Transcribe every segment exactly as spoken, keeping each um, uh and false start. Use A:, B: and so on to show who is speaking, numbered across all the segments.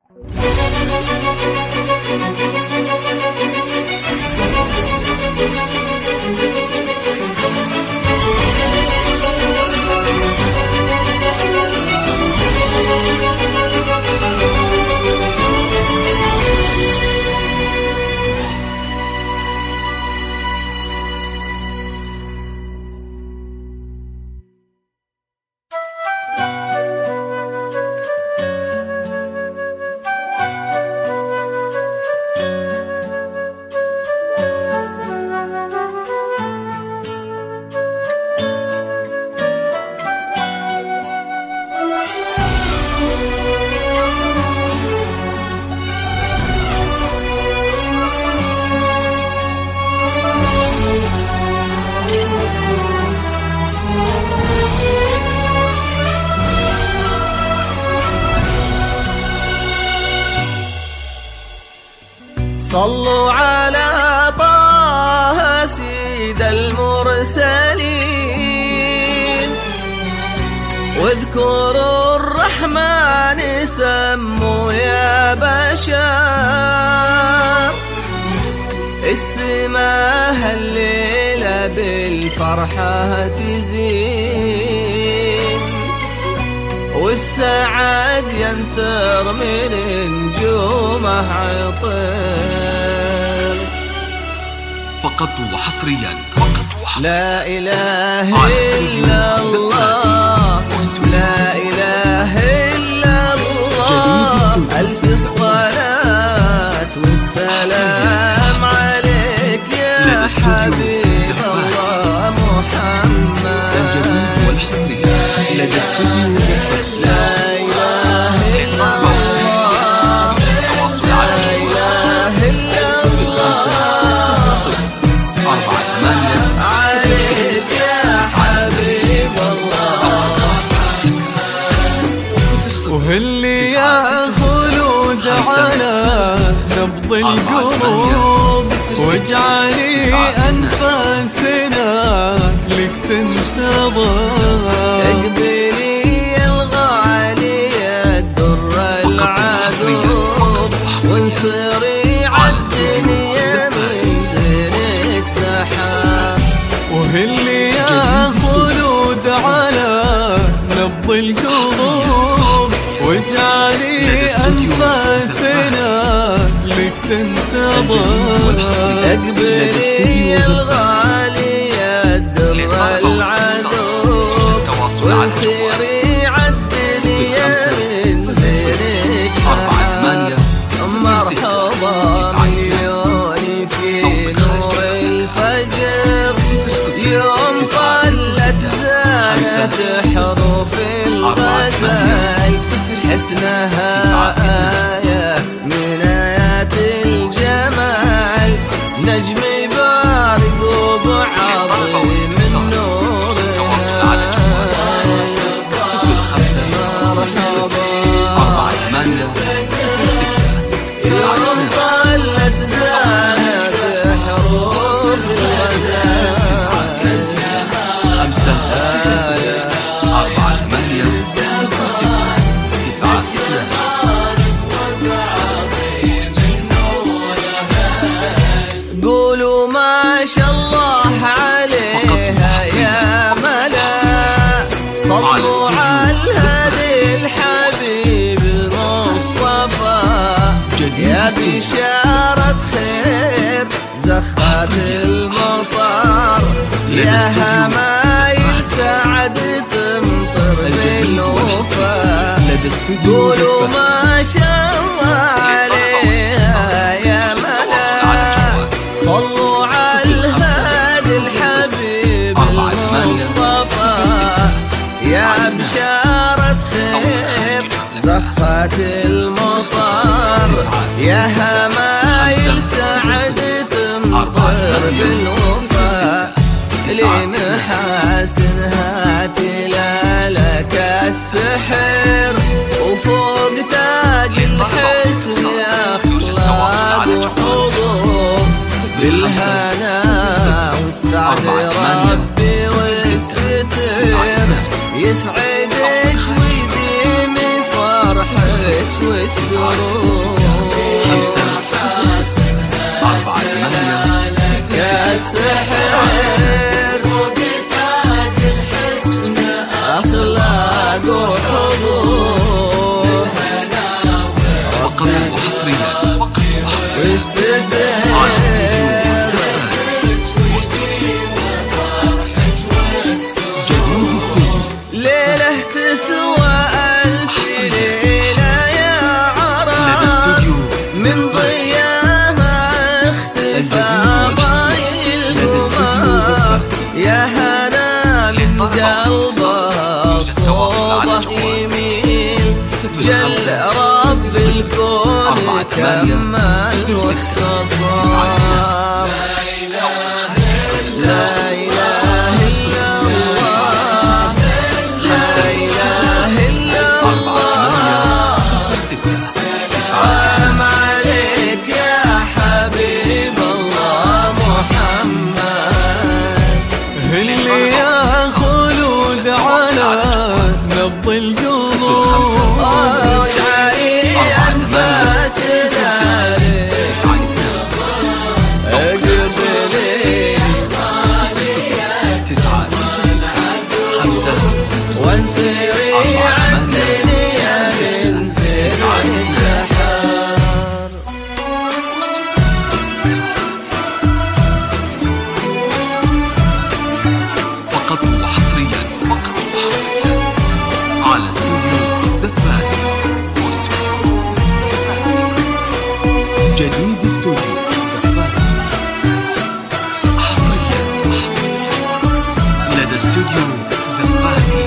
A: صلوا على طه سيد المرسلين، واذكروا الرحمن سموا يا بشر. السماء الليلة بالفرحة تزين، والسعد ينثر من نجومه عطر.
B: فقط وحصريا فقط وحصريا
A: لا إله إلا الله، لا إله إلا الله. ألف الصلاة والسلام عليك يا حبيب الله محمد.
B: الجديد والحصري لدى استوديو زبط.
A: لا إله إلا الله، لا إله إلا الله.
B: أربعة ثمانية
A: عليك يا حبيب الله.
C: وهاللي يا خلود على نبض القلوب، واجعلي أنفاسنا لك تنتظر.
A: اقبلي الغالية الدر العذوب، وانثري عالدنيا من زينك سحاب.
C: وهاللي يا خلود على نبض القلوب، واجعلي أنفاسنا لك تنتظر.
A: اقبلي الغالية الدر العذوب، وانثري عالدنيا من زينك سحاب. مرحبا مليوني في نور الفجر، يوم طلت زانت حروف الغزال. حسنها آية من آيات الجمال، نجم بارق وبعظيم النور. يوم طلت زانت حروف الغزال.
B: خمسة أربعة ثمانية ستة تسعة اثنان.
A: قولوا ما شاء الله عليها يا ملا، صلوا على الهادي الحبيب المصطفى. يا بشارة خير زخات المطر، يا همايل سعد تمطر بالوفا. قولوا ما شاء الله عليها يا ملا، صلوا على الهادي الحبيب المصطفى. يا بشارة خير زخات المطر، يا همايل سعد تمطر بالوفا. لمحاسنها تلالك السحر، وفوق تاج الحسن أخلاق وحضور. بالهنا والسعد ربي والستر، يسعدك ويديم فرحك والسرور.
B: خمسة صفر صفر أربعة ثمانية
A: كالسحر فوق تاج الحسن أخلاق وحضور.
B: فقط وحصريا
A: والسدر
B: جديد استوديو
A: ليلة تسوى ألف ليلة يا عرب من ضياها اختفى ضاي الهمام. يا هنا من قلبه صوبه يميل جل رب الكون كمل واختصار. لا إله إلا الله لا إله إلا الله. سلام عليك يا حبيب الله محمد.
C: اللي يا خلود على نبض القلوب
A: وجعلي أنفاسنا أقبلي
B: تسعة ستة ستة خمسة
A: وانثري عندني يا بنت السحر.
B: فقط وحصريا على استوديو زفات. جديد استوديو زفات حصريا لدى استوديو زفاتي.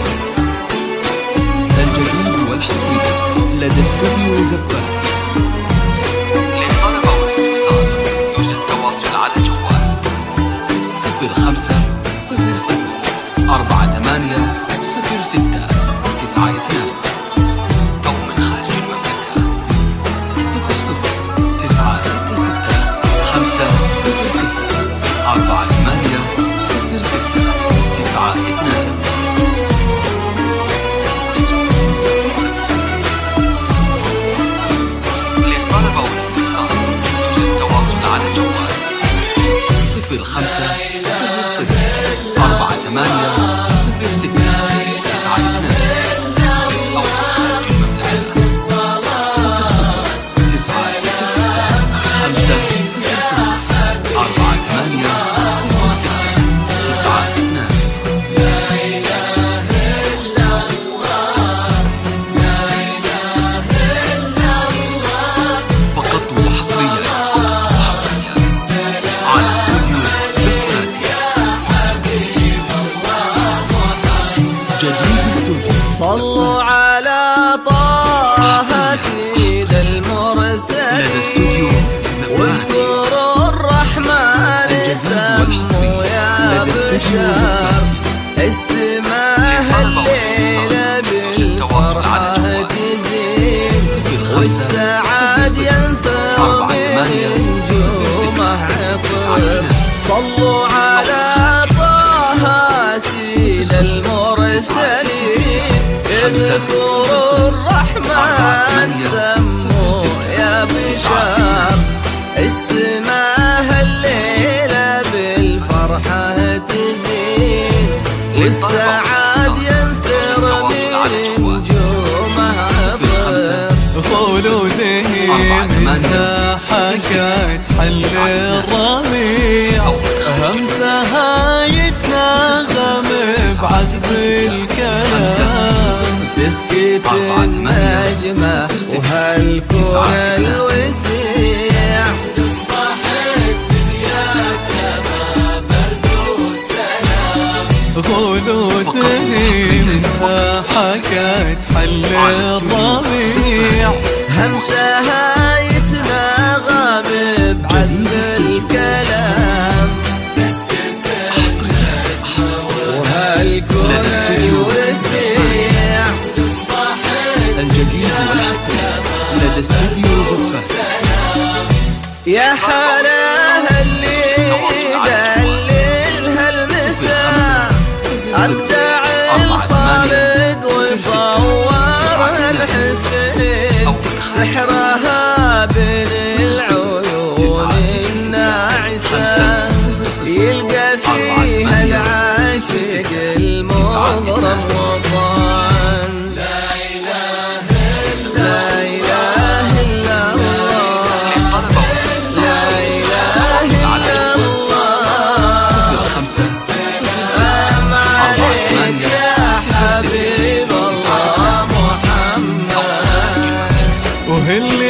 B: الجديد والحصري لدى استوديو زفاتي. للطلب والاستفسار يوجد تواصل على جوال صفر خمسة صفر صفر أربعة ثمانية صفر ستة تسعة اثنان أو من خارج المملكة صفر صفر تسعة ستة ستة خمسة صفر صفر أربعة ثمانية صفر ستة تسعة اثنان. للطلب والاستفسار يوجد تواصل على جوال صفر خمسة صفر صفر أربعة ثمانية صفر ستة تسعة اثنان أو خارج المملكة صفر صفر تسعة ستة ستة خمسة صفر صفر أربعة ثمانية صفر ستة تسعة اثنان. فقط وحصريا على استوديو زفاتي. جديد استوديو
A: صلوا على طه سيد
B: لدى
A: المرسلين
B: استوديو زفاتي.
A: واذكروا الرحمن سموا يا بشر. السماء الليلة بالفرحة تزيد والسعاد ينثر من نجومه عطر. صلوا على طه سيد المرسلين اذكروا الرحمن سموا يا بشر. السماء الليلة بالفرحة تزيد والسعاد ينثر من نجومه عطر.
C: خلوده منها حكت حل الربيع همسها يتناغم بعزف الكلام.
A: تسكت النجمة وهالكون الوسيع تصبح الدنيا كما برد السلام.
C: خلوده منها حكت حل الربيع
A: همسها يتناغم بعزف الكلام. وهالكون الوسيع تصبح
B: الجديد والحصري لدى استوديو زفات.
A: يا حلاها اللي دللها المساء أبدع الخالق وصور الحسين. سحرها بين العيون الناعسة يلقى فيها العاشق المغرم وطن. لا إله إلا الله، لا إله إلا الله. سلام عليك يا حبيب الله محمد.
C: وهل